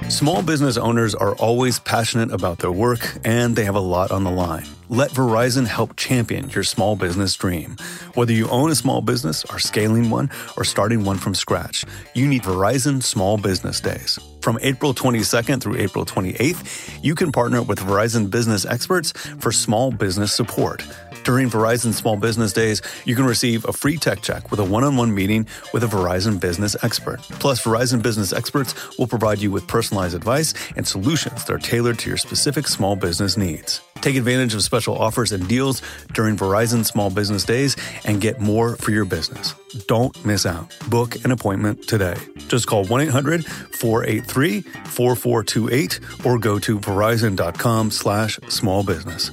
Small business owners are always passionate about their work, and they have a lot on the line. Let Verizon help champion your small business dream. Whether you own a small business, are scaling one, or starting one from scratch, you need Verizon Small Business Days. From April 22nd through April 28th, you can partner with Verizon business experts for small business support. During Verizon Small Business Days, you can receive a free tech check with a one-on-one meeting with a Verizon business expert. Plus, Verizon business experts will provide you with personalized advice and solutions that are tailored to your specific small business needs. Take advantage of special offers and deals during Verizon Small Business Days and get more for your business. Don't miss out. Book an appointment today. Just call 1-800-483-4428 or go to verizon.com/smallbusiness.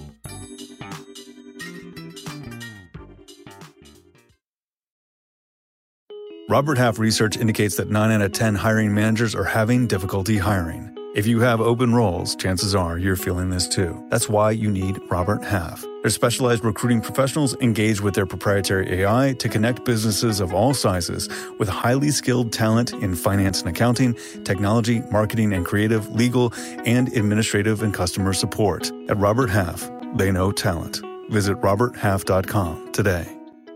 Robert Half research indicates that 9 out of 10 hiring managers are having difficulty hiring. If you have open roles, chances are you're feeling this too. That's why you need Robert Half. Their specialized recruiting professionals engage with their proprietary AI to connect businesses of all sizes with highly skilled talent in finance and accounting, technology, marketing and creative, legal, and administrative and customer support. At Robert Half, they know talent. Visit roberthalf.com today.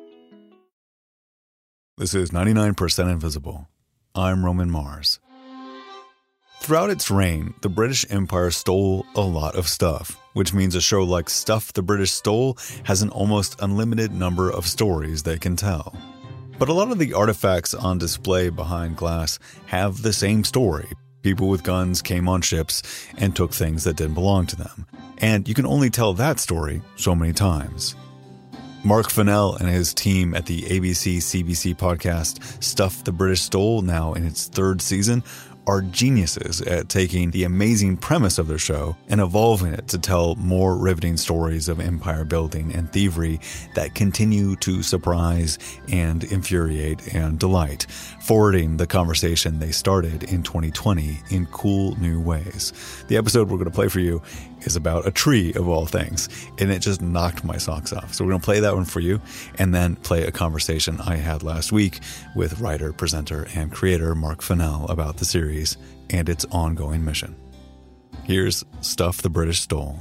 This is 99% Invisible. I'm Roman Mars. Throughout its reign, the British Empire stole a lot of stuff, which means a show like Stuff the British Stole has an almost unlimited number of stories they can tell. But a lot of the artifacts on display behind glass have the same story. People with guns came on ships and took things that didn't belong to them. And you can only tell that story so many times. Mark Fennell and his team at the ABC-CBC podcast Stuff the British Stole, now in its 3rd season, are geniuses at taking the amazing premise of their show and evolving it to tell more riveting stories of empire building and thievery that continue to surprise and infuriate and delight, forwarding the conversation they started in 2020 in cool new ways. The episode we're going to play for you is about a tree of all things, and it just knocked my socks off. So we're going to play that one for you and then play a conversation I had last week with writer, presenter, and creator Mark Fennell about the series and its ongoing mission. Here's Stuff the British Stole.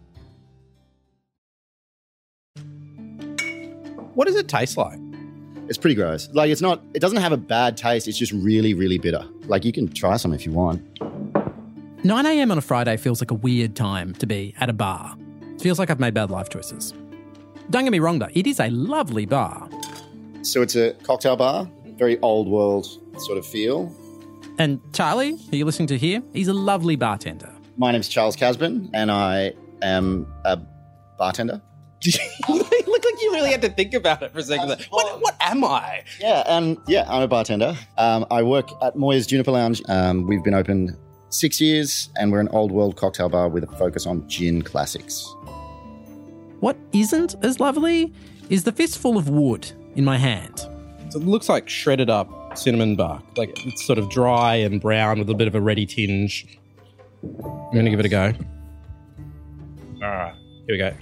What does it taste like? It's pretty gross. Like, it doesn't have a bad taste. It's just really, really bitter. Like, you can try some if you want. 9 a.m. on a Friday feels like a weird time to be at a bar. It feels like I've made bad life choices. Don't get me wrong though, it is a lovely bar. So it's a cocktail bar, very old world sort of feel. And Charlie, who you're listening to here, he's a lovely bartender. My name's Charles Casbin, and I am a bartender. You look like you really had to think about it for a second. What am I? I'm a bartender. I work at Moy's Juniper Lounge. We've been open 6 years, and we're an old world cocktail bar with a focus on gin classics. What isn't as lovely is the fistful of wood in my hand. So it looks like shredded up cinnamon bark. Like, it's sort of dry and brown with a bit of a reddy tinge. I'm going to give it a go. All right, here we go.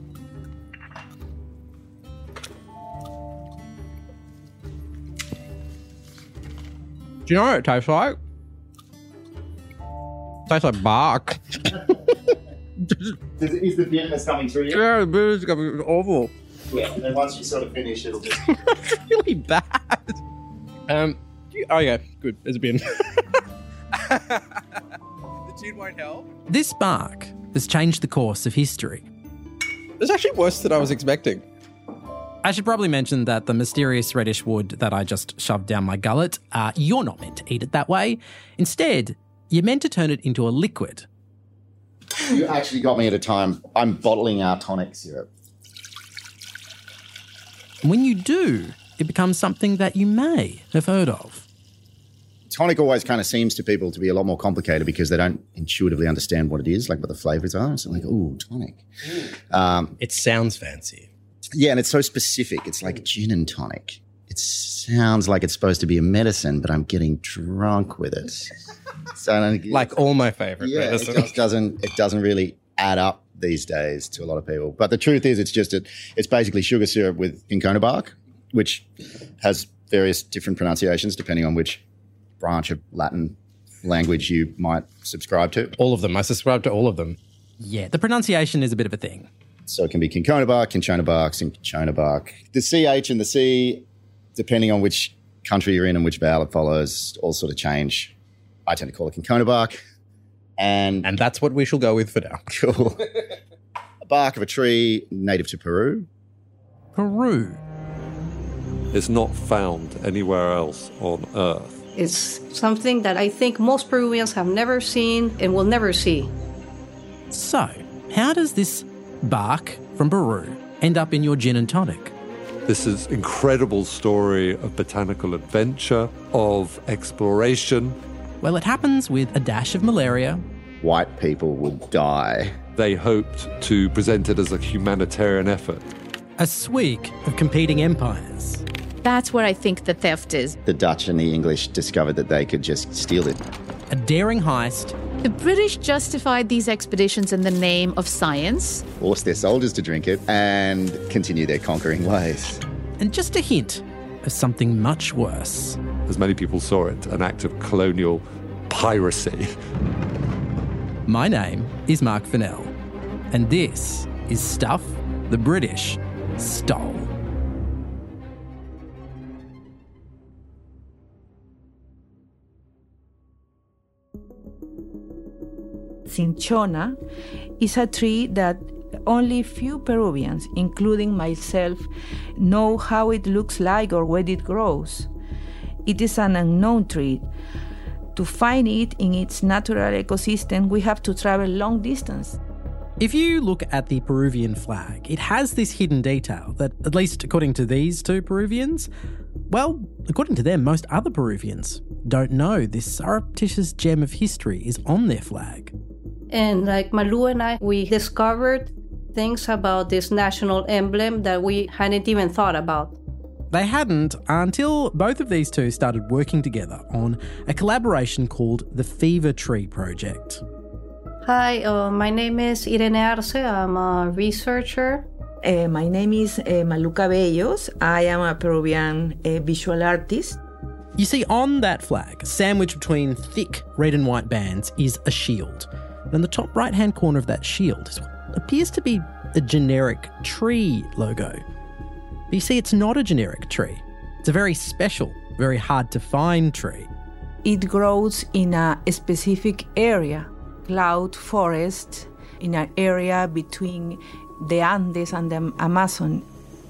Do you know what it tastes like? It tastes like bark. Is the bitterness coming through you? Yeah, the bitterness is awful. Yeah, and then once you sort of finish, it'll just... It's really bad. Yeah, good. There's a bin. The gin won't help. This bark has changed the course of history. It's actually worse than I was expecting. I should probably mention that the mysterious reddish wood that I just shoved down my gullet, you're not meant to eat it that way. Instead, you're meant to turn it into a liquid. You actually got me at a time. I'm bottling our tonic syrup. And when you do, it becomes something that you may have heard of. Tonic always kind of seems to people to be a lot more complicated because they don't intuitively understand what it is, like what the flavors are. So like, ooh, tonic. It sounds fancy. Yeah, and it's so specific. It's like gin and tonic. It sounds like it's supposed to be a medicine, but I'm getting drunk with it. So like all my favorite medicine. It doesn't really add up these days to a lot of people. But the truth is, it's basically sugar syrup with cinchona bark, which has various different pronunciations depending on which branch of Latin language you might subscribe to. All of them. I subscribe to all of them. Yeah, the pronunciation is a bit of a thing. So it can be Cinchona Cinchona. The CH and the C, depending on which country you're in and which vowel it follows, all sort of change. I tend to call it Cinchona. And that's what we shall go with for now. Cool. A bark of a tree native to Peru. Peru. It's not found anywhere else on Earth. It's something that I think most Peruvians have never seen and will never see. So, how does this bark from Peru end up in your gin and tonic? This is an incredible story of botanical adventure, of exploration. Well, it happens with a dash of malaria. White people would die. They hoped to present it as a humanitarian effort. A swig of competing empires. That's where I think the theft is. The Dutch and the English discovered that they could just steal it. A daring heist. The British justified these expeditions in the name of science. Forced their soldiers to drink it and continue their conquering ways. And just a hint of something much worse. As many people saw it, an act of colonial piracy. My name is Mark Fennell, and this is Stuff the British Stole. Cinchona is a tree that only few Peruvians, including myself, know how it looks like or where it grows. It is an unknown tree. To find it in its natural ecosystem, we have to travel long distance. If you look at the Peruvian flag, it has this hidden detail that, at least according to these two Peruvians, well, according to them, most other Peruvians don't know this surreptitious gem of history is on their flag. And like Malu and I, we discovered things about this national emblem that we hadn't even thought about. They hadn't until both of these two started working together on a collaboration called the Fever Tree Project. Hi, my name is Irene Arce. I'm a researcher. My name is Malu Cabellos. I am a Peruvian visual artist. You see, on that flag, sandwiched between thick red and white bands, is a shield. And in the top right-hand corner of that shield is what appears to be a generic tree logo. But you see, it's not a generic tree. It's a very special, very hard-to-find tree. It grows in a specific area, cloud forest, in an area between the Andes and the Amazon.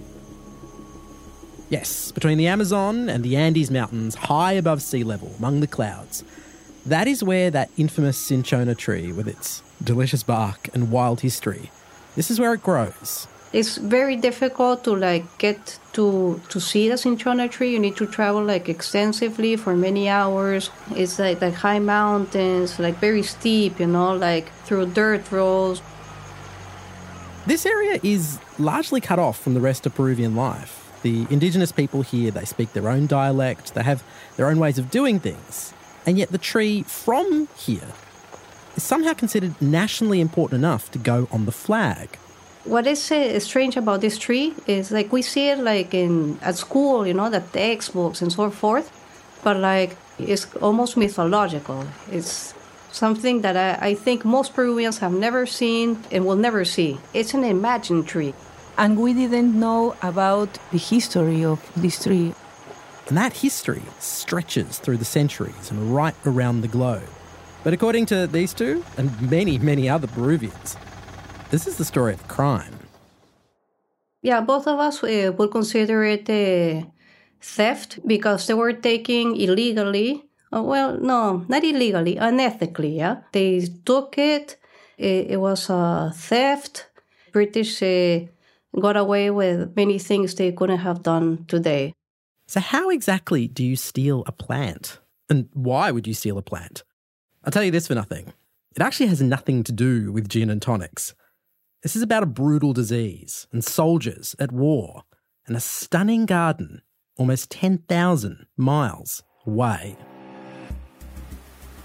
Yes, between the Amazon and the Andes Mountains, high above sea level, among the clouds. That is where that infamous cinchona tree, with its delicious bark and wild history, this is where it grows. It's very difficult to get to see the cinchona tree. You need to travel extensively for many hours. It's like high mountains, very steep, through dirt roads. This area is largely cut off from the rest of Peruvian life. The indigenous people here, they speak their own dialect, they have their own ways of doing things. And yet the tree from here is somehow considered nationally important enough to go on the flag. What is strange about this tree is we see it at school, the textbooks and so forth, but it's almost mythological. It's something that I think most Peruvians have never seen and will never see. It's an imagined tree. And we didn't know about the history of this tree. And that history stretches through the centuries and right around the globe. But according to these two, and many, many other Peruvians, this is the story of crime. Yeah, both of us would consider it theft because they were taking illegally. Well, no, not illegally, unethically, yeah? They took it. It was a theft. British got away with many things they couldn't have done today. So how exactly do you steal a plant? And why would you steal a plant? I'll tell you this for nothing. It actually has nothing to do with gin and tonics. This is about a brutal disease and soldiers at war and a stunning garden almost 10,000 miles away.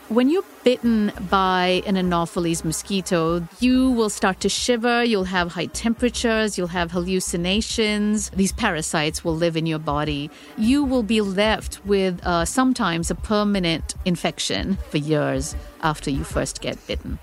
When you're bitten by an Anopheles mosquito, you will start to shiver, you'll have high temperatures, you'll have hallucinations. These parasites will live in your body. You will be left with sometimes a permanent infection for years after you first get bitten.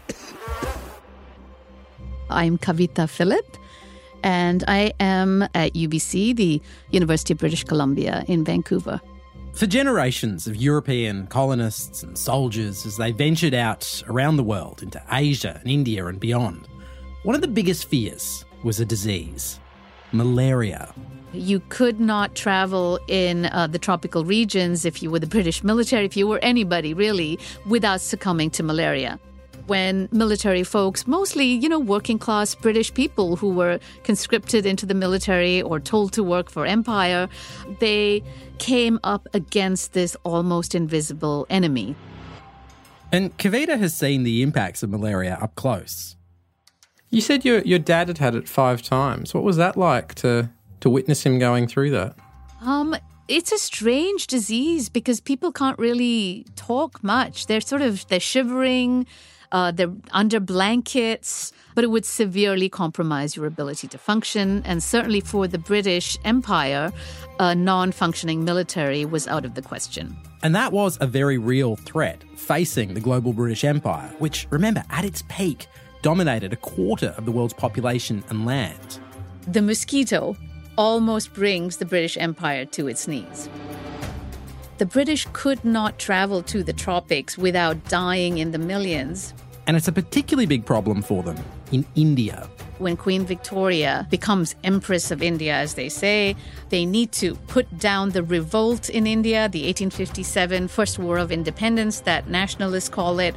I'm Kavita Philip, and I am at UBC, the University of British Columbia in Vancouver. For generations of European colonists and soldiers, as they ventured out around the world into Asia and India and beyond, one of the biggest fears was a disease, malaria. You could not travel in the tropical regions if you were the British military, if you were anybody really, without succumbing to malaria. When military folks, mostly, working class British people who were conscripted into the military or told to work for empire, they came up against this almost invisible enemy. And Kavita has seen the impacts of malaria up close. You said your dad had had it 5 times. What was that like to witness him going through that? It's a strange disease because people can't really talk much. They're shivering, they're under blankets, but it would severely compromise your ability to function. And certainly for the British Empire, a non-functioning military was out of the question. And that was a very real threat facing the global British Empire, which, remember, at its peak, dominated a quarter of the world's population and land. The mosquito almost brings the British Empire to its knees. The British could not travel to the tropics without dying in the millions. And it's a particularly big problem for them in India. When Queen Victoria becomes Empress of India, as they say, they need to put down the revolt in India, the 1857 First War of Independence that nationalists call it.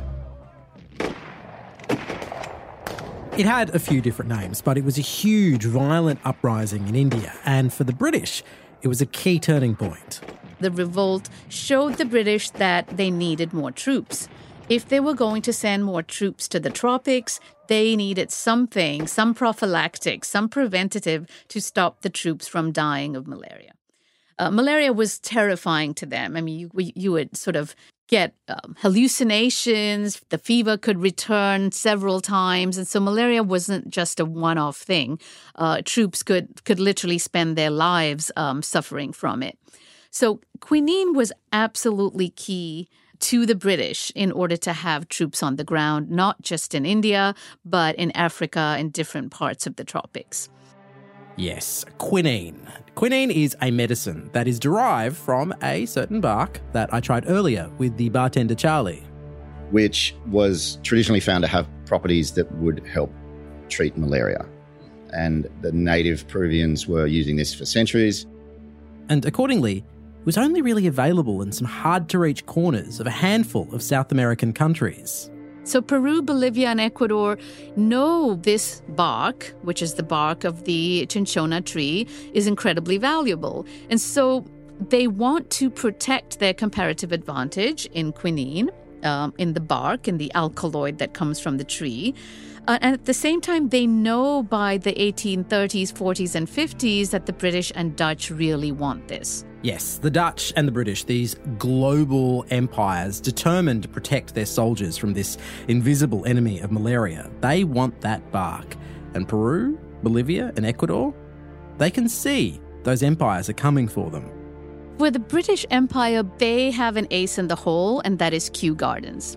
It had a few different names, but it was a huge, violent uprising in India. And for the British, it was a key turning point. The revolt showed the British that they needed more troops. If they were going to send more troops to the tropics, they needed something, some prophylactic, some preventative to stop the troops from dying of malaria. Malaria was terrifying to them. I mean, you would sort of get hallucinations. The fever could return several times. And so malaria wasn't just a one-off thing. Troops could literally spend their lives suffering from it. So quinine was absolutely key to the British in order to have troops on the ground, not just in India, but in Africa and different parts of the tropics. Yes, quinine. Quinine is a medicine that is derived from a certain bark that I tried earlier with the bartender Charlie. Which was traditionally found to have properties that would help treat malaria. And the native Peruvians were using this for centuries. And accordingly, it was only really available in some hard-to-reach corners of a handful of South American countries. So Peru, Bolivia, and Ecuador know this bark, which is the bark of the cinchona tree, is incredibly valuable. And so they want to protect their comparative advantage in quinine, in the bark, in the alkaloid that comes from the tree. And at the same time, they know by the 1830s, 40s, and 50s that the British and Dutch really want this. Yes, the Dutch and the British, these global empires determined to protect their soldiers from this invisible enemy of malaria. They want that bark. And Peru, Bolivia, and Ecuador, they can see those empires are coming for them. For the British Empire, they have an ace in the hole, and that is Kew Gardens.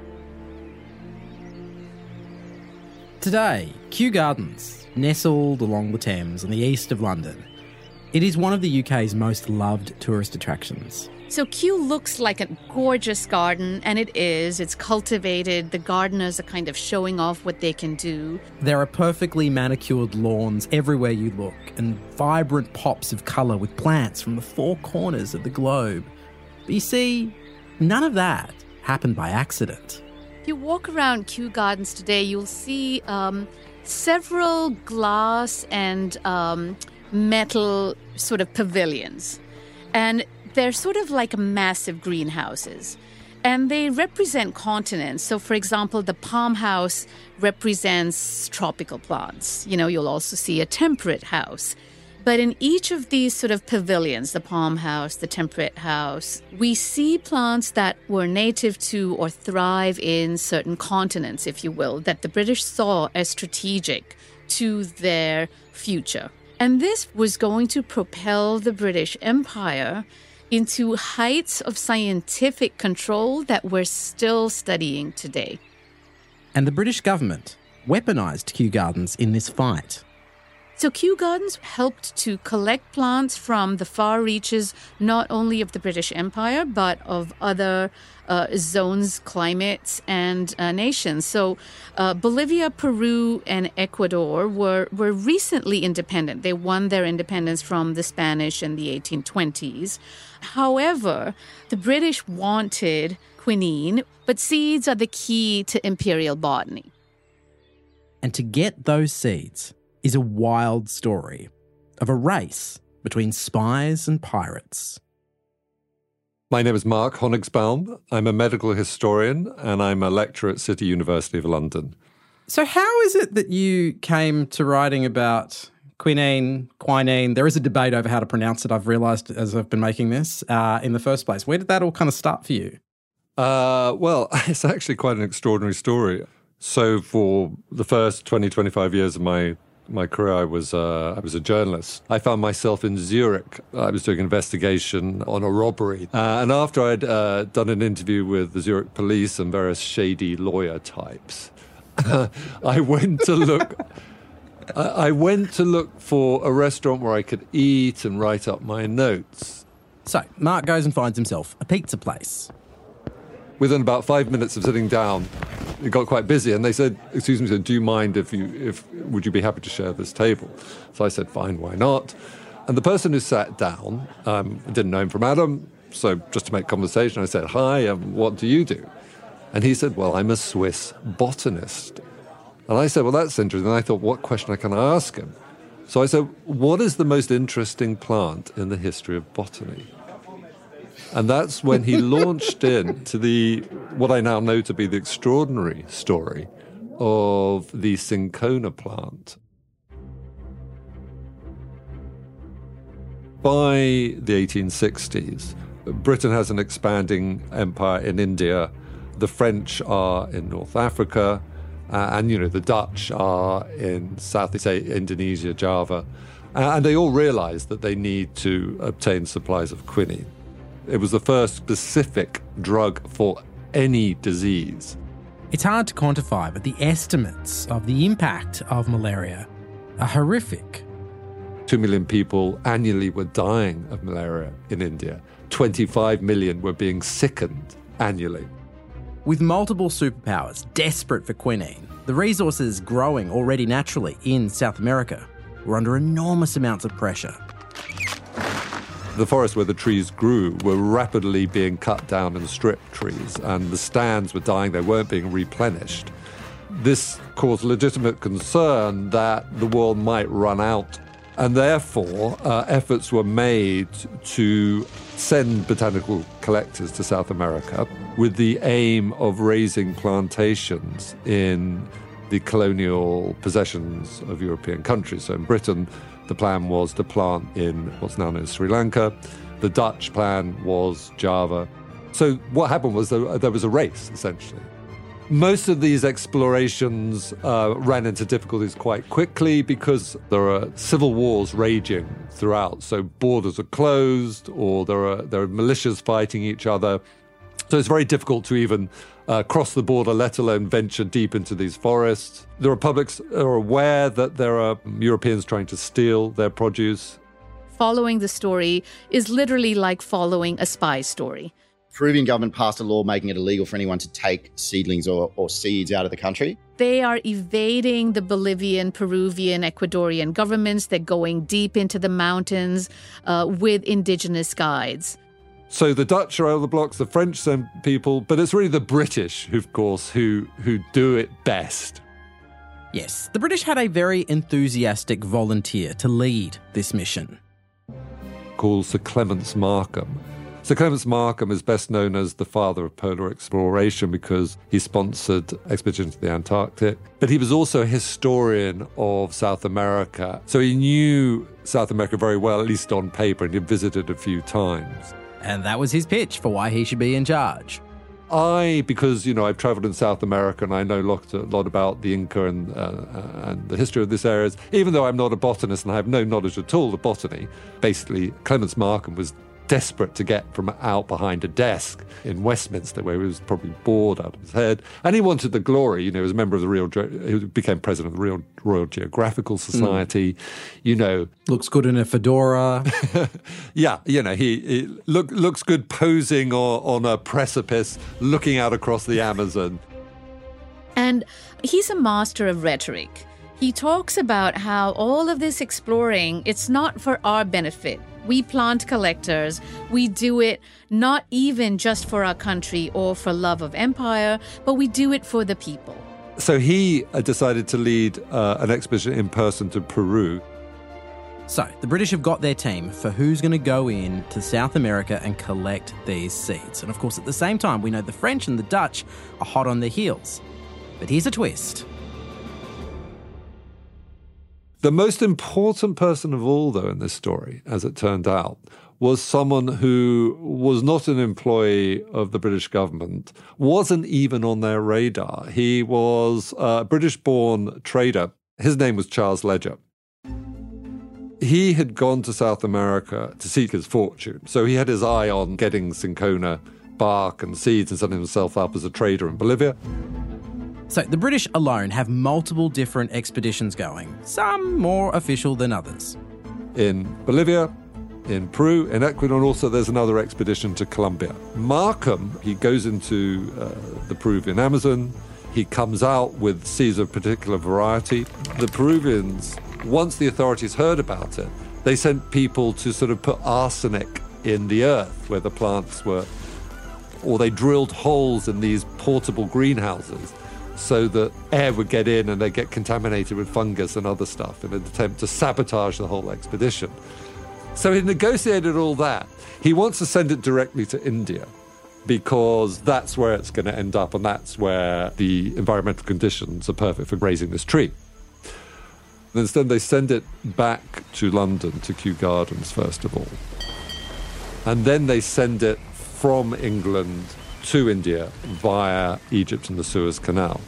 Today, Kew Gardens, nestled along the Thames in the east of London, it is one of the UK's most loved tourist attractions. So Kew looks like a gorgeous garden, and it is. It's cultivated. The gardeners are kind of showing off what they can do. There are perfectly manicured lawns everywhere you look, and vibrant pops of colour with plants from the 4 corners of the globe. But you see, none of that happened by accident. If you walk around Kew Gardens today, you'll see several glass and metal sort of pavilions. And they're sort of like massive greenhouses. And they represent continents. So, for example, the palm house represents tropical plants. You know, you'll also see a temperate house. But in each of these sort of pavilions, the palm house, the temperate house, we see plants that were native to or thrive in certain continents, if you will, that the British saw as strategic to their future. And this was going to propel the British Empire into heights of scientific control that we're still studying today. And the British government weaponized Kew Gardens in this fight. So Kew Gardens helped to collect plants from the far reaches, not only of the British Empire, but of other zones, climates, and nations. So Bolivia, Peru, and Ecuador were recently independent. They won their independence from the Spanish in the 1820s. However, the British wanted quinine, but seeds are the key to imperial botany. And to get those seeds is a wild story of a race between spies and pirates. My name is Mark Honigsbaum. I'm a medical historian and I'm a lecturer at City University of London. So how is it that you came to writing about quinine? There is a debate over how to pronounce it, I've realised as I've been making this, in the first place. Where did that all kind of start for you? Well, it's actually quite an extraordinary story. So for the first 20, 25 years of my career, I was a journalist. I found myself in Zurich. I was doing an investigation on a robbery. And after I'd done an interview with the Zurich police and various shady lawyer types, I went to look for a restaurant where I could eat and write up my notes. So Mark goes and finds himself a pizza place. Within about 5 minutes of sitting down, it got quite busy, and they said, "Excuse me, sir, do you mind would you be happy to share this table?" So I said, "Fine, why not?" And the person who sat down, I didn't know him from Adam, so just to make conversation, I said, "Hi, what do you do?" And he said, "Well, I'm a Swiss botanist." And I said, "Well, that's interesting." And I thought, what question can I ask him? So I said, "What is the most interesting plant in the history of botany?" And that's when he launched into what I now know to be the extraordinary story of the cinchona plant. By the 1860s, Britain has an expanding empire in India. The French are in North Africa, and the Dutch are in Southeast Asia, Indonesia, Java. And they all realized that they need to obtain supplies of quinine. It was the first specific drug for any disease. It's hard to quantify, but the estimates of the impact of malaria are horrific. 2 million people annually were dying of malaria in India. 25 million were being sickened annually. With multiple superpowers desperate for quinine, the resources growing already naturally in South America were under enormous amounts of pressure. The forests where the trees grew were rapidly being cut down and stripped trees, and the stands were dying, they weren't being replenished. This caused legitimate concern that the world might run out, and therefore efforts were made to send botanical collectors to South America with the aim of raising plantations in the colonial possessions of European countries. So in Britain, the plan was to plant in what's now known as Sri Lanka. The Dutch plan was Java. So what happened was there was a race, essentially. Most of these explorations ran into difficulties quite quickly because there are civil wars raging throughout. So borders are closed, or there are militias fighting each other. So it's very difficult to even cross the border, let alone venture deep into these forests. The republics are aware that there are Europeans trying to steal their produce. Following the story is literally like following a spy story. Peruvian government passed a law making it illegal for anyone to take seedlings or seeds out of the country. They are evading the Bolivian, Peruvian, Ecuadorian governments. They're going deep into the mountains with indigenous guides. So the Dutch are out of the blocks, the French send people, but it's really the British, of course, who do it best. Yes, the British had a very enthusiastic volunteer to lead this mission. Called Sir Clements Markham. So Clements Markham is best known as the father of polar exploration because he sponsored expeditions to the Antarctic. But he was also a historian of South America. So he knew South America very well, at least on paper, and he visited a few times. And that was his pitch for why he should be in charge. Because, I've traveled in South America and I know a lot about the Inca and the history of this area, even though I'm not a botanist and I have no knowledge at all of botany, basically Clements Markham was desperate to get from out behind a desk in Westminster, where he was probably bored out of his head. And he wanted the glory, he was a member of he became president of the Royal Geographical Society, Looks good in a fedora. Yeah, he looks good posing on a precipice, looking out across the Amazon. And he's a master of rhetoric. He talks about how all of this exploring, it's not for our benefit. We plant collectors. We do it not even just for our country or for love of empire, but we do it for the people. So he decided to lead an expedition in person to Peru. So the British have got their team for who's going to go in to South America and collect these seeds. And of course, at the same time, we know the French and the Dutch are hot on their heels. But here's a twist. The most important person of all, though, in this story, as it turned out, was someone who was not an employee of the British government, wasn't even on their radar. He was a British-born trader. His name was Charles Ledger. He had gone to South America to seek his fortune, so he had his eye on getting cinchona bark and seeds and setting himself up as a trader in Bolivia. So the British alone have multiple different expeditions going, some more official than others. In Bolivia, in Peru, in Ecuador, and also there's another expedition to Colombia. Markham, he goes into the Peruvian Amazon. He comes out with seeds of particular variety. The Peruvians, once the authorities heard about it, they sent people to sort of put arsenic in the earth where the plants were, or they drilled holes in these portable greenhouses so that air would get in and they'd get contaminated with fungus and other stuff in an attempt to sabotage the whole expedition. So he negotiated all that. He wants to send it directly to India because that's where it's going to end up and that's where the environmental conditions are perfect for raising this tree. And instead they send it back to London, to Kew Gardens, first of all. And then they send it from England to India via Egypt and the Suez Canal.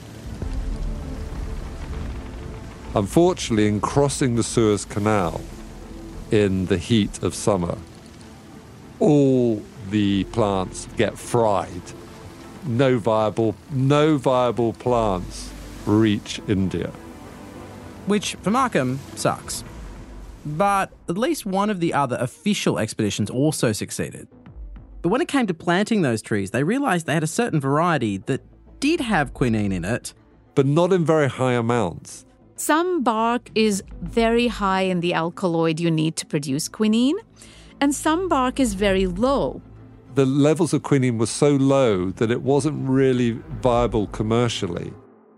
Unfortunately, in crossing the Suez Canal in the heat of summer, all the plants get fried. No viable plants reach India. Which, for Markham, sucks. But at least one of the other official expeditions also succeeded. But when it came to planting those trees, they realised they had a certain variety that did have quinine in it. But not in very high amounts. Some bark is very high in the alkaloid you need to produce quinine, and some bark is very low. The levels of quinine were so low that it wasn't really viable commercially.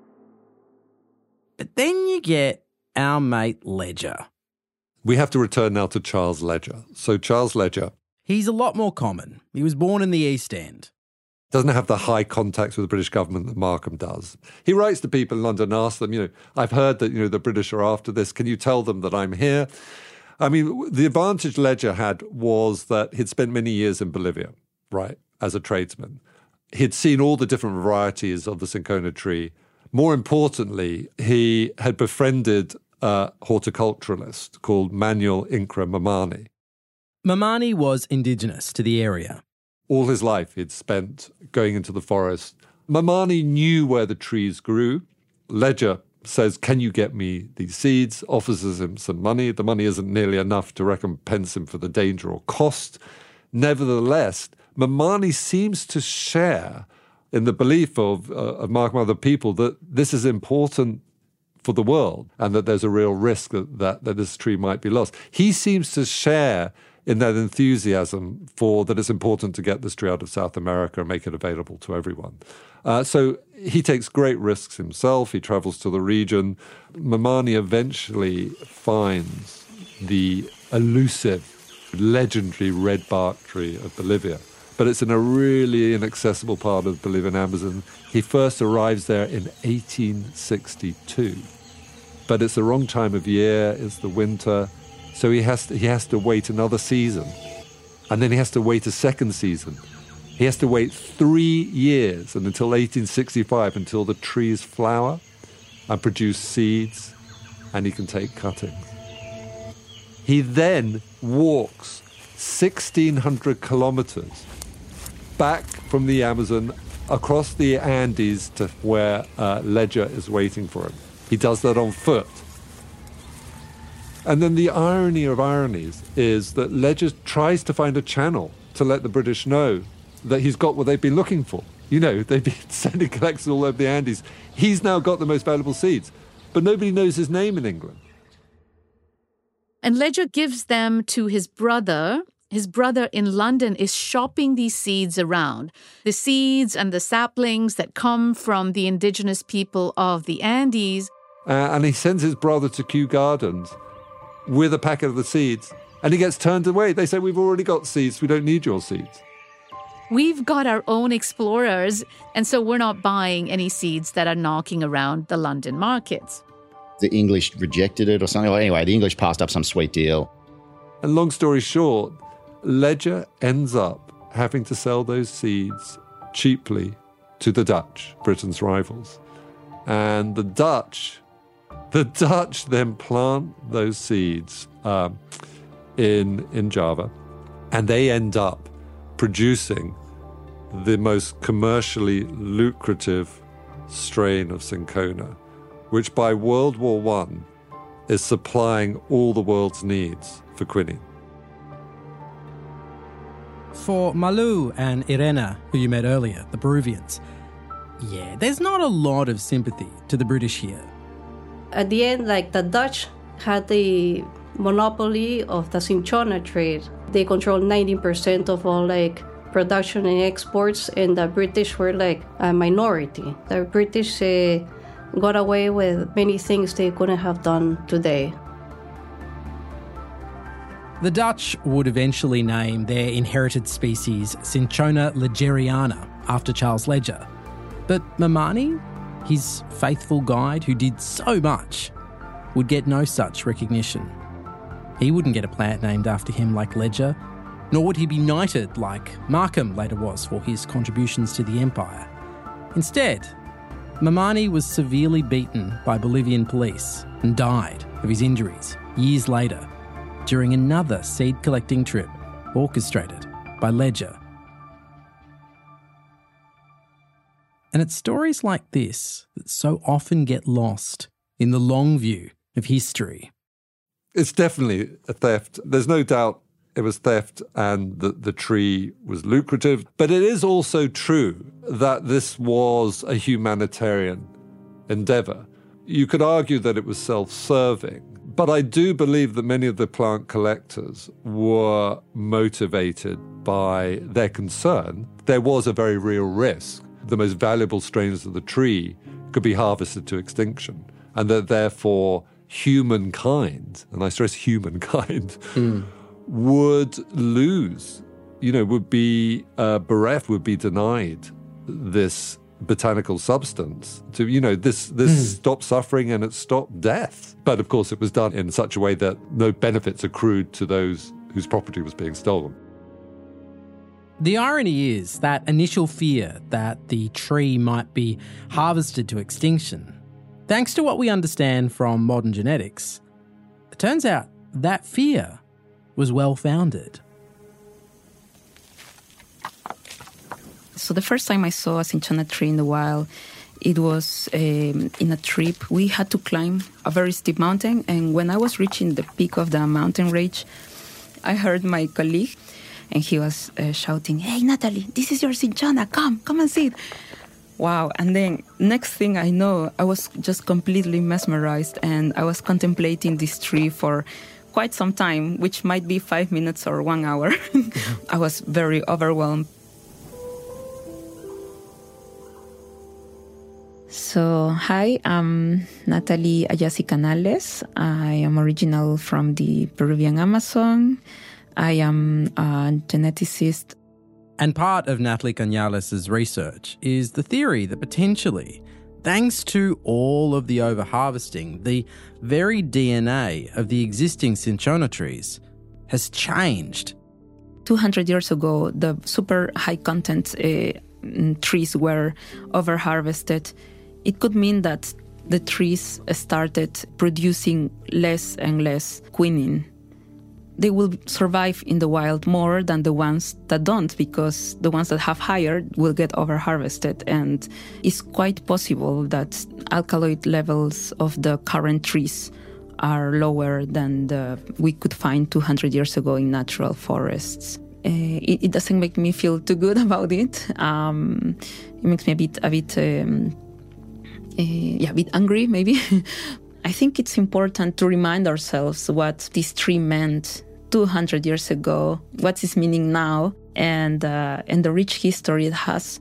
But then you get our mate Ledger. We have to return now to Charles Ledger. So Charles Ledger, he's a lot more common. He was born in the East End. Doesn't have the high contacts with the British government that Markham does. He writes to people in London and asks them, I've heard that, the British are after this. Can you tell them that I'm here? I mean, the advantage Ledger had was that he'd spent many years in Bolivia, right, as a tradesman. He'd seen all the different varieties of the cinchona tree. More importantly, he had befriended a horticulturalist called Manuel Incra Mamani. Mamani was indigenous to the area. All his life he'd spent going into the forest. Mamani knew where the trees grew. Ledger says, can you get me these seeds? Offers him some money. The money isn't nearly enough to recompense him for the danger or cost. Nevertheless, Mamani seems to share in the belief of Markham and other people that this is important for the world and that there's a real risk that this tree might be lost. He seems to share in that enthusiasm for that it's important to get this tree out of South America and make it available to everyone. So he takes great risks himself. He travels to the region. Mamani eventually finds the elusive legendary red bark tree of Bolivia. But it's in a really inaccessible part of the Bolivian Amazon. He first arrives there in 1862. But it's the wrong time of year, it's the winter, so he has to wait another season. And then he has to wait a second season. He has to wait 3 years, and until 1865, until the trees flower and produce seeds, and he can take cuttings. He then walks 1,600 kilometers back from the Amazon across the Andes to where Leger is waiting for him. He does that on foot. And then the irony of ironies is that Leger tries to find a channel to let the British know that he's got what they've been looking for. You know, they've been sending collectors all over the Andes. He's now got the most valuable seeds. But nobody knows his name in England. And Leger gives them to his brother. His brother in London is shopping these seeds around. The seeds and the saplings that come from the indigenous people of the Andes. And he sends his brother to Kew Gardens with a packet of the seeds. And he gets turned away. They say, we've already got seeds. We don't need your seeds. We've got our own explorers, and so we're not buying any seeds that are knocking around the London markets. The English rejected it or something. Well, anyway, the English passed up some sweet deal. And long story short, Leger ends up having to sell those seeds cheaply to the Dutch, Britain's rivals. And the Dutch then plant those seeds in Java, and they end up producing the most commercially lucrative strain of cinchona, which by World War I is supplying all the world's needs for quinine. For Malu and Irena, who you met earlier, the Peruvians, there's not a lot of sympathy to the British here. At the end, the Dutch had the monopoly of the cinchona trade. They controlled 90% of all production and exports, and the British were a minority. The British got away with many things they couldn't have done today. The Dutch would eventually name their inherited species Cinchona legeriana after Charles Leger. But Mamani, his faithful guide who did so much, would get no such recognition. He wouldn't get a plant named after him like Leger, nor would he be knighted like Markham later was for his contributions to the empire. Instead, Mamani was severely beaten by Bolivian police and died of his injuries years later during another seed-collecting trip orchestrated by Leger. And it's stories like this that so often get lost in the long view of history. It's definitely a theft. There's no doubt it was theft and that the tree was lucrative. But it is also true that this was a humanitarian endeavour. You could argue that it was self-serving, but I do believe that many of the plant collectors were motivated by their concern. There was a very real risk. The most valuable strains of the tree could be harvested to extinction, and that therefore humankind, and I stress humankind, would lose, would be bereft, would be denied this botanical substance to, this stopped suffering and it stopped death. But of course it was done in such a way that no benefits accrued to those whose property was being stolen. The irony is that initial fear that the tree might be harvested to extinction, thanks to what we understand from modern genetics, it turns out that fear was well-founded. So the first time I saw a cinchona tree in the wild, it was in a trip. We had to climb a very steep mountain, and when I was reaching the peak of the mountain range, I heard my colleague, and he was shouting, "Hey, Natalie, this is your cinchona. Come and see it." Wow. And then next thing I know, I was just completely mesmerized, and I was contemplating this tree for quite some time, which might be 5 minutes or 1 hour. I was very overwhelmed. So, hi, I'm Natalie Ayasi Canales. I am original from the Peruvian Amazon. I am a geneticist. And part of Natalie Canales' research is the theory that potentially, thanks to all of the overharvesting, the very DNA of the existing cinchona trees has changed. 200 years ago, the super high content trees were overharvested. It could mean that the trees started producing less and less quinine. They will survive in the wild more than the ones that don't, because the ones that have higher will get overharvested. And it's quite possible that alkaloid levels of the current trees are lower than we could find 200 years ago in natural forests. It doesn't make me feel too good about it. It makes me a bit angry, maybe. I think it's important to remind ourselves what this tree meant 200 years ago, what's its meaning now, and the rich history it has.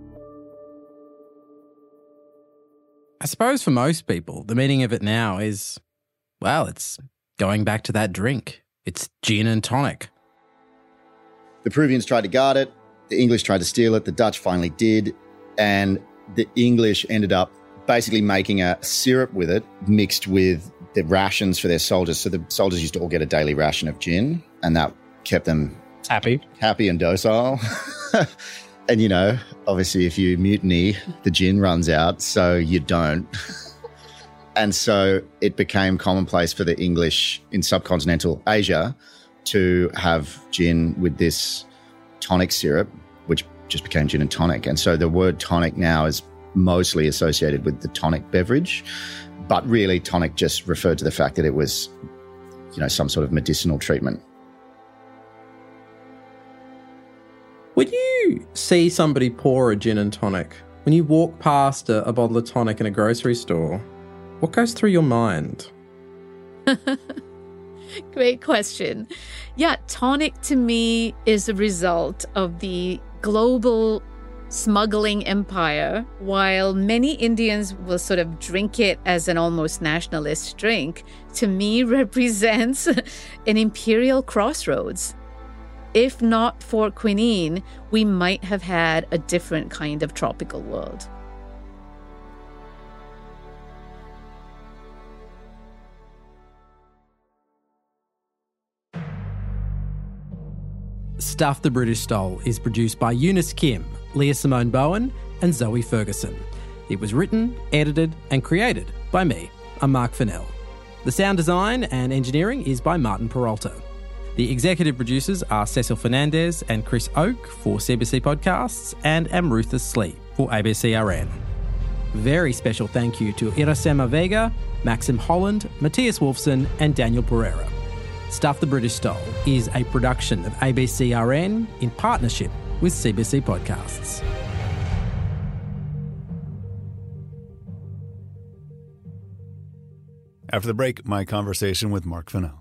I suppose for most people, the meaning of it now is, well, it's going back to that drink. It's gin and tonic. The Peruvians tried to guard it. The English tried to steal it. The Dutch finally did. And the English ended up basically making a syrup with it mixed with the rations for their soldiers. So the soldiers used to all get a daily ration of gin, and that kept them Happy and docile. And, you know, obviously if you mutiny, the gin runs out, so you don't. And so it became commonplace for the English in subcontinental Asia to have gin with this tonic syrup, which just became gin and tonic. And so the word tonic now is mostly associated with the tonic beverage, but really tonic just referred to the fact that it was, you know, some sort of medicinal treatment. When you see somebody pour a gin and tonic, when you walk past a bottle of tonic in a grocery store, what goes through your mind? Great question. Yeah, tonic to me is a result of the global smuggling empire. While many Indians will sort of drink it as an almost nationalist drink, to me represents an imperial crossroads. If not for quinine, we might have had a different kind of tropical world. Stuff the British Stole is produced by Eunice Kim, Leah Simone Bowen and Zoe Ferguson. It was written, edited and created by me. I'm Mark Fennell. The sound design and engineering is by Martin Peralta. The executive producers are Cecil Fernandez and Chris Oak for CBC Podcasts and Amrutha Slee for ABCRN. Very special thank you to Iracema Vega, Maxim Holland, Matthias Wolfson and Daniel Pereira. Stuff the British Stole is a production of ABCRN in partnership with CBC Podcasts. After the break, my conversation with Mark Fennell.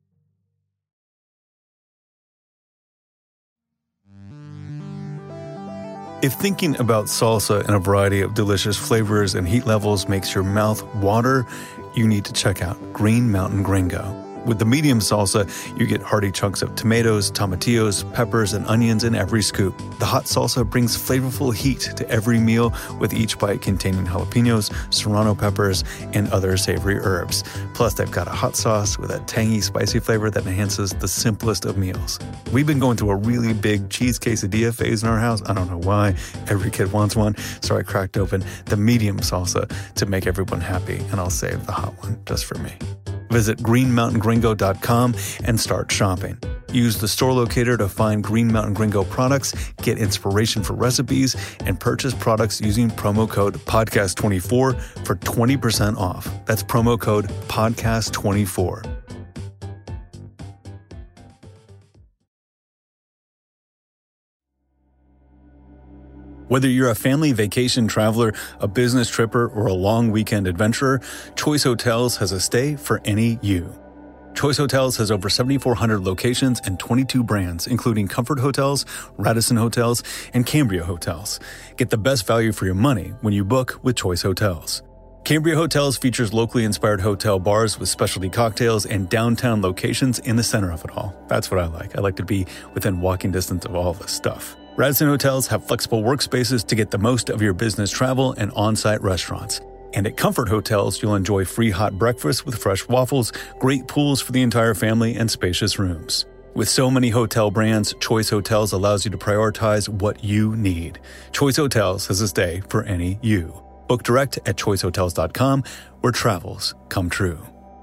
If thinking about salsa in a variety of delicious flavors and heat levels makes your mouth water, you need to check out Green Mountain Gringo. With the medium salsa, you get hearty chunks of tomatoes, tomatillos, peppers, and onions in every scoop. The hot salsa brings flavorful heat to every meal, with each bite containing jalapenos, serrano peppers, and other savory herbs. Plus, they've got a hot sauce with a tangy, spicy flavor that enhances the simplest of meals. We've been going through a really big cheese quesadilla phase in our house. I don't know why. Every kid wants one, so I cracked open the medium salsa to make everyone happy, and I'll save the hot one just for me. Visit greenmountaingringo.com and start shopping. Use the store locator to find Green Mountain Gringo products, get inspiration for recipes, and purchase products using promo code PODCAST24 for 20% off. That's promo code PODCAST24. Whether you're a family vacation traveler, a business tripper, or a long weekend adventurer, Choice Hotels has a stay for any you. Choice Hotels has over 7,400 locations and 22 brands, including Comfort Hotels, Radisson Hotels, and Cambria Hotels. Get the best value for your money when you book with Choice Hotels. Cambria Hotels features locally inspired hotel bars with specialty cocktails and downtown locations in the center of it all. That's what I like. I like to be within walking distance of all this stuff. Radisson Hotels have flexible workspaces to get the most of your business travel and on-site restaurants. And at Comfort Hotels, you'll enjoy free hot breakfast with fresh waffles, great pools for the entire family, and spacious rooms. With so many hotel brands, Choice Hotels allows you to prioritize what you need. Choice Hotels has a stay for any you. Book direct at choicehotels.com, where travels come true.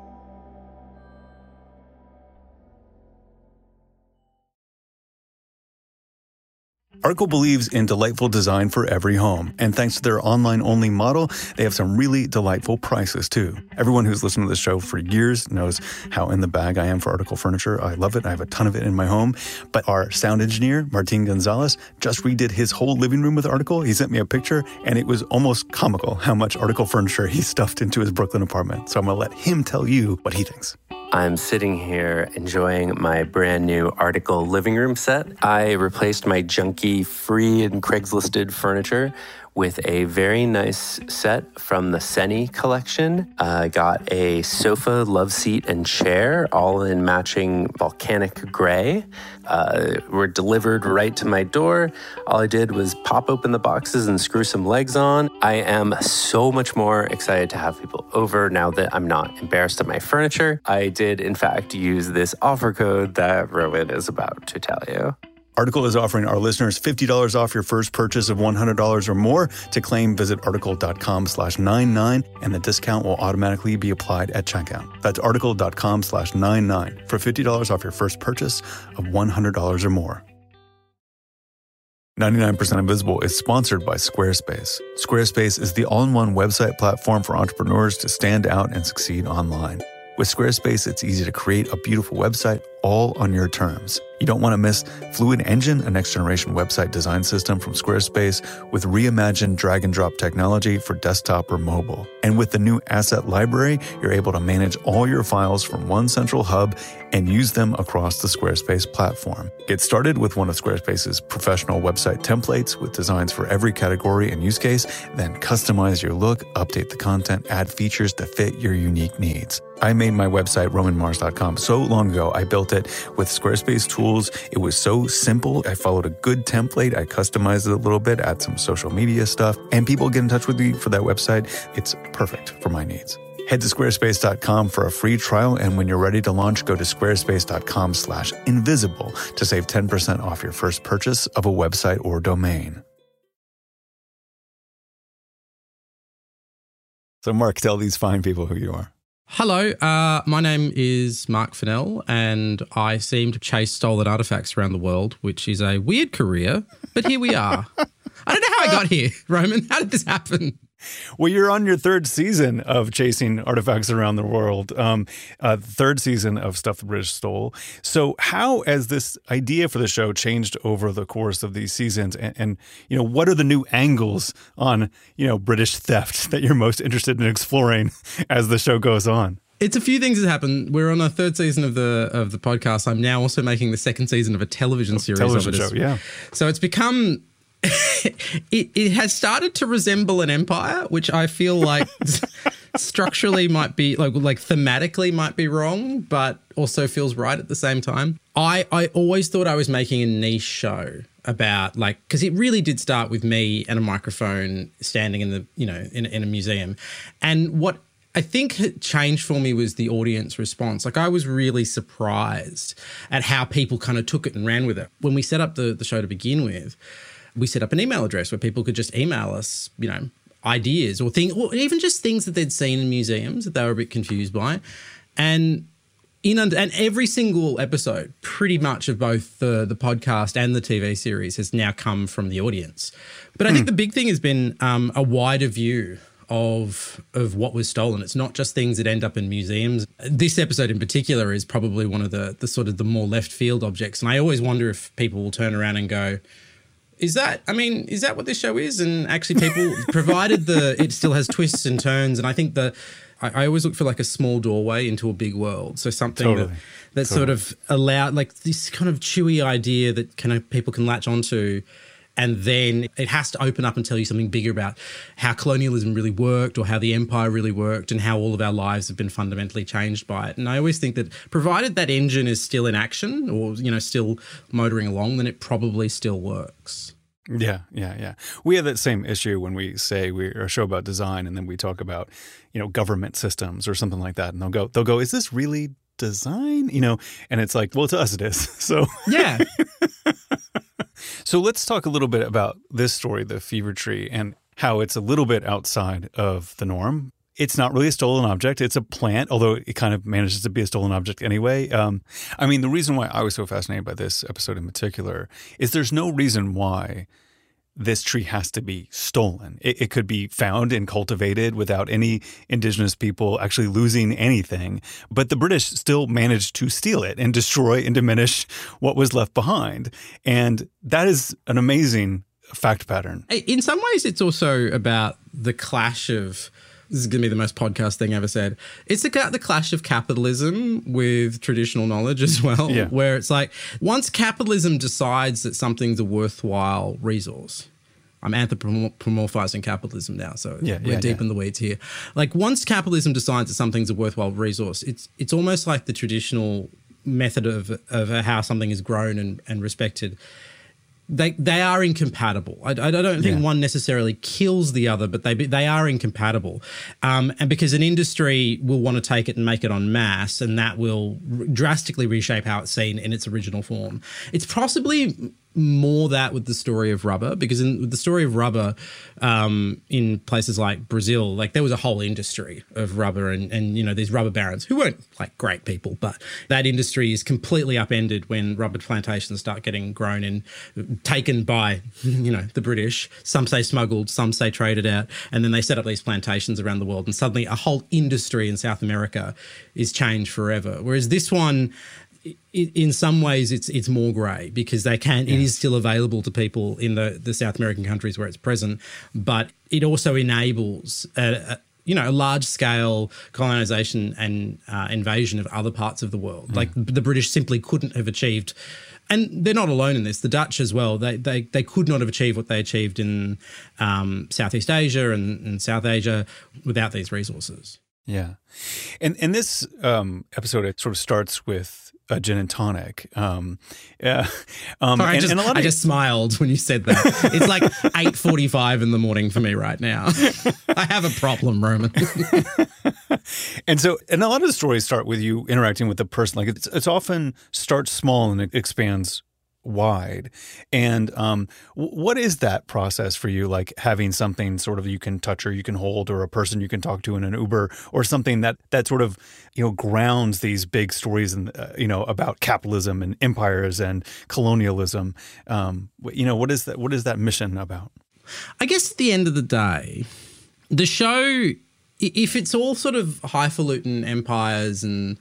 Article believes in delightful design for every home, and thanks to their online-only model, they have some really delightful prices, too. Everyone who's listened to this show for years knows how in the bag I am for Article furniture. I love it. I have a ton of it in my home. But our sound engineer, Martin Gonzalez, just redid his whole living room with Article. He sent me a picture, and it was almost comical how much Article furniture he stuffed into his Brooklyn apartment. So I'm going to let him tell you what he thinks. I'm sitting here enjoying my brand new Article living room set. I replaced my junky free and Craigslisted furniture with a very nice set from the Seni collection. I got a sofa, love seat, and chair, all in matching volcanic gray. Were delivered right to my door. All I did was pop open the boxes and screw some legs on. I am so much more excited to have people over now that I'm not embarrassed of my furniture. I did, in fact, use this offer code that Rowan is about to tell you. Article is offering our listeners $50 off your first purchase of $100 or more. To claim, visit article.com/99, and the discount will automatically be applied at checkout. That's article.com/99 for $50 off your first purchase of $100 or more. 99% Invisible is sponsored by Squarespace. Squarespace is the all-in-one website platform for entrepreneurs to stand out and succeed online. With Squarespace, it's easy to create a beautiful website all on your terms. You don't want to miss Fluid Engine, a next-generation website design system from Squarespace with reimagined drag-and-drop technology for desktop or mobile. And with the new Asset Library, you're able to manage all your files from one central hub and use them across the Squarespace platform. Get started with one of Squarespace's professional website templates with designs for every category and use case, then customize your look, update the content, add features to fit your unique needs. I made my website, RomanMars.com, so long ago. I built it with Squarespace tools. It was so simple. I followed a good template. I customized it a little bit, add some social media stuff, and people get in touch with me for that website. It's perfect for my needs. Head to squarespace.com for a free trial, and when you're ready to launch, go to squarespace.com/invisible to save 10% off your first purchase of a website or domain. So, Mark, tell these fine people who you are. Hello, my name is Mark Fennell, and I seem to chase stolen artifacts around the world, which is a weird career, but here we are. I don't know how I got here, Roman. How did this happen? Well, you're on your third season of chasing artifacts around the world, third season of Stuff the British Stole. So how has this idea for the show changed over the course of these seasons? And you know, what are the new angles on, you know, British theft that you're most interested in exploring as the show goes on? It's a few things that happened. We're on the third season of the podcast. I'm now also making the second season of a television series. Television show, yeah. So it's become... it has started to resemble an empire, which I feel like structurally might be like thematically might be wrong, but also feels right at the same time. I always thought I was making a niche show about because it really did start with me and a microphone standing in the, you know, in a museum. And what I think changed for me was the audience response. Like, I was really surprised at how people kind of took it and ran with it. When we set up the show to begin with, we set up an email address where people could just email us, you know, ideas or things, or even just things that they'd seen in museums that they were a bit confused by. And every single episode, pretty much of both the podcast and the TV series, has now come from the audience. But I think the big thing has been a wider view of what was stolen. It's not just things that end up in museums. This episode in particular is probably one of the sort of the more left field objects. And I always wonder if people will turn around and go, is that what this show is? And actually people, provided it still has twists and turns. And I think I always look for like a small doorway into a big world. So something that sort of allowed, like, this kind of chewy idea that kind of people can latch onto And then it has to open up and tell you something bigger about how colonialism really worked or how the empire really worked and how all of our lives have been fundamentally changed by it. And I always think that provided that engine is still in action or, still motoring along, then it probably still works. Yeah. We have that same issue when we say we're a show about design and then we talk about, government systems or something like that. And they'll go, is this really design? And it's like, well, to us it is. So yeah. So let's talk a little bit about this story, the fever tree, and how it's a little bit outside of the norm. It's not really a stolen object. It's a plant, although it kind of manages to be a stolen object anyway. The reason why I was so fascinated by this episode in particular is there's no reason why this tree has to be stolen. It could be found and cultivated without any indigenous people actually losing anything. But the British still managed to steal it and destroy and diminish what was left behind. And that is an amazing fact pattern. In some ways, it's also about the clash of... This is going to be the most podcast thing ever said. It's about the clash of capitalism with traditional knowledge as well, where it's like once capitalism decides that something's a worthwhile resource, I'm anthropomorphizing capitalism now, so we're deep in the weeds here. Like once capitalism decides that something's a worthwhile resource, it's almost like the traditional method of how something is grown and respected. They are incompatible. I don't think one necessarily kills the other, but they are incompatible. And because an industry will want to take it and make it en masse, and that will drastically reshape how it's seen in its original form. It's possibly more that with the story of rubber, because in the story of rubber, in places like Brazil, like there was a whole industry of rubber and these rubber barons who weren't like great people, but that industry is completely upended when rubber plantations start getting grown and taken by, the British. Some say smuggled, some say traded out. And then they set up these plantations around the world and suddenly a whole industry in South America is changed forever. Whereas this one, in some ways, it's more grey because it is still available to people in the South American countries where it's present, but it also enables a large-scale colonisation and invasion of other parts of the world. Like the British simply couldn't have achieved, and they're not alone in this, the Dutch as well, they could not have achieved what they achieved in Southeast Asia and South Asia without these resources. Yeah. And this episode, it sort of starts with a gin and tonic. I just smiled when you said that. It's like 8:45 in the morning for me right now. I have a problem, Roman. And a lot of the stories start with you interacting with the person. Like it's often starts small and it expands wide. And what is that process for you? Like having something sort of you can touch or you can hold, or a person you can talk to in an Uber, or something that sort of grounds these big stories and about capitalism and empires and colonialism. What is that mission about? I guess at the end of the day, the show, if it's all sort of highfalutin empires and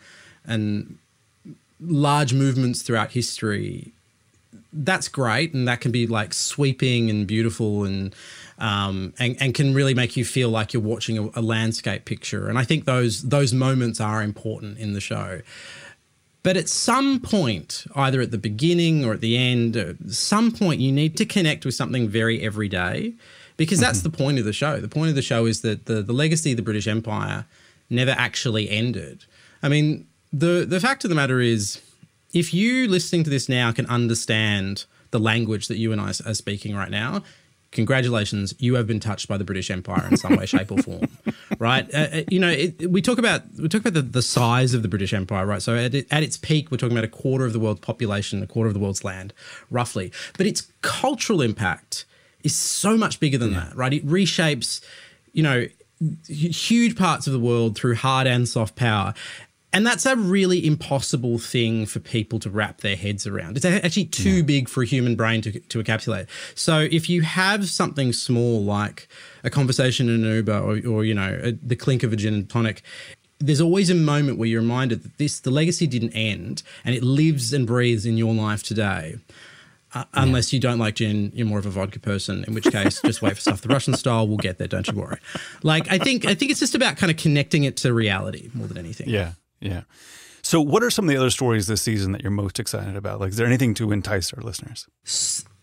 large movements throughout history, that's great, and that can be like sweeping and beautiful and can really make you feel like you're watching a landscape picture. And I think those moments are important in the show. But at some point, either at the beginning or at the end, at some point you need to connect with something very everyday, because that's the point of the show. The point of the show is that the legacy of the British Empire never actually ended. I mean, the fact of the matter is, if you listening to this now can understand the language that you and I are speaking right now, congratulations, you have been touched by the British Empire in some way, shape or form, right? We talk about the size of the British Empire, right? So at its peak, we're talking about a quarter of the world's population, a quarter of the world's land, roughly. But its cultural impact is so much bigger than that, right? It reshapes, huge parts of the world through hard and soft power. And that's a really impossible thing for people to wrap their heads around. It's actually too big for a human brain to encapsulate. So if you have something small like a conversation in an Uber or the clink of a gin and tonic, there's always a moment where you're reminded that the legacy didn't end and it lives and breathes in your life today. Unless you don't like gin, you're more of a vodka person, in which case just wait for Stuff the Russian Style. We'll get there, don't you worry. Like I think it's just about kind of connecting it to reality more than anything. Yeah. Yeah. So what are some of the other stories this season that you're most excited about? Like, is there anything to entice our listeners?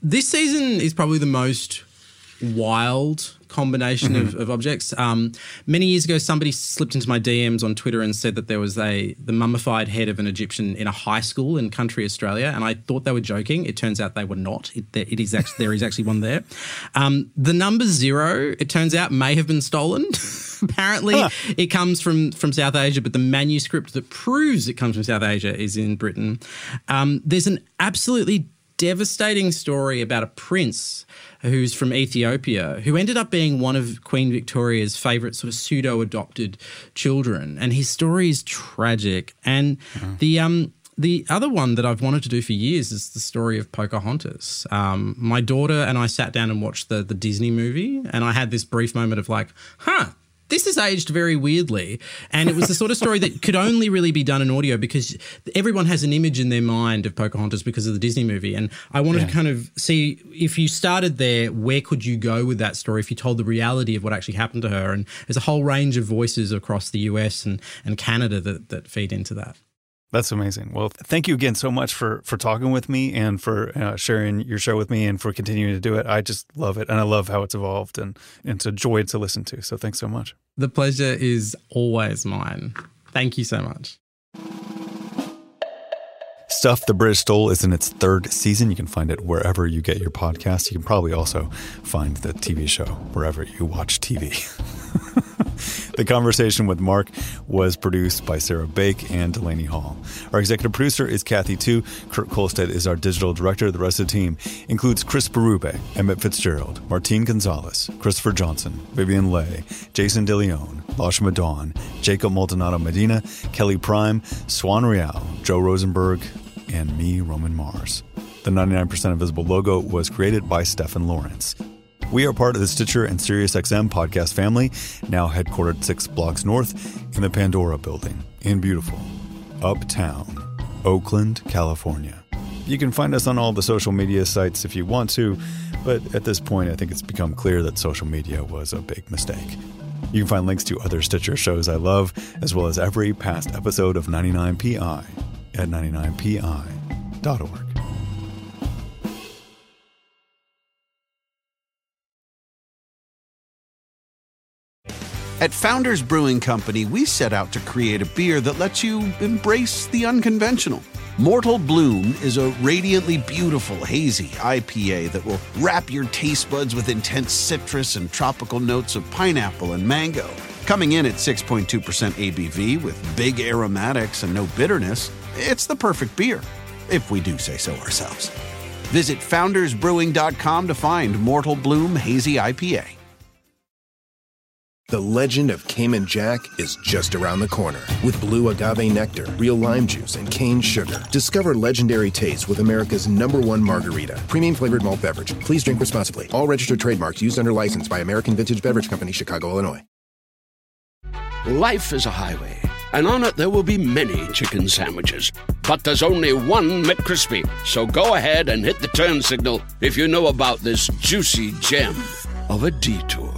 This season is probably the most wild combination of objects. Many years ago, somebody slipped into my DMs on Twitter and said that there was the mummified head of an Egyptian in a high school in country Australia, and I thought they were joking. It turns out they were not. There is actually one there. The number 0, it turns out, may have been stolen. Apparently, it comes from South Asia, but the manuscript that proves it comes from South Asia is in Britain. There's an absolutely devastating story about a prince who's from Ethiopia who ended up being one of Queen Victoria's favourite sort of pseudo-adopted children. And his story is tragic. And the other one that I've wanted to do for years is the story of Pocahontas. My daughter and I sat down and watched the Disney movie, and I had this brief moment of like, this is aged very weirdly. And it was the sort of story that could only really be done in audio because everyone has an image in their mind of Pocahontas because of the Disney movie. And I wanted to kind of see, if you started there, where could you go with that story if you told the reality of what actually happened to her? And there's a whole range of voices across the US and Canada that feed into that. That's amazing. Well, thank you again so much for talking with me and for sharing your show with me and for continuing to do it. I just love it, and I love how it's evolved, and it's a joy to listen to. So thanks so much. The pleasure is always mine. Thank you so much. Stuff the British Stole is in its 3rd season. You can find it wherever you get your podcasts. You can probably also find the TV show wherever you watch TV. The conversation with Mark was produced by Sarah Bake and Delaney Hall. Our executive producer is Kathy Tu. Kurt Kolstedt is our digital director. The rest of the team includes Chris Berube, Emmett Fitzgerald, Martine Gonzalez, Christopher Johnson, Vivian Leigh, Jason DeLeon, Lashma Dawn, Jacob Maldonado Medina, Kelly Prime, Swan Real, Joe Rosenberg, and me, Roman Mars. The 99% Invisible logo was created by Stefan Lawrence. We are part of the Stitcher and SiriusXM podcast family, now headquartered 6 blocks north in the Pandora building in beautiful Uptown, Oakland, California. You can find us on all the social media sites if you want to, but at this point I think it's become clear that social media was a big mistake. You can find links to other Stitcher shows I love, as well as every past episode of 99PI at 99pi.org. At Founders Brewing Company, we set out to create a beer that lets you embrace the unconventional. Mortal Bloom is a radiantly beautiful, hazy IPA that will wrap your taste buds with intense citrus and tropical notes of pineapple and mango. Coming in at 6.2% ABV with big aromatics and no bitterness, it's the perfect beer, if we do say so ourselves. Visit foundersbrewing.com to find Mortal Bloom Hazy IPA. The legend of Cayman Jack is just around the corner. With blue agave nectar, real lime juice, and cane sugar. Discover legendary taste with America's #1 margarita. Premium flavored malt beverage. Please drink responsibly. All registered trademarks used under license by American Vintage Beverage Company, Chicago, Illinois. Life is a highway, and on it there will be many chicken sandwiches. But there's only one McCrispy. So go ahead and hit the turn signal if you know about this juicy gem of a detour.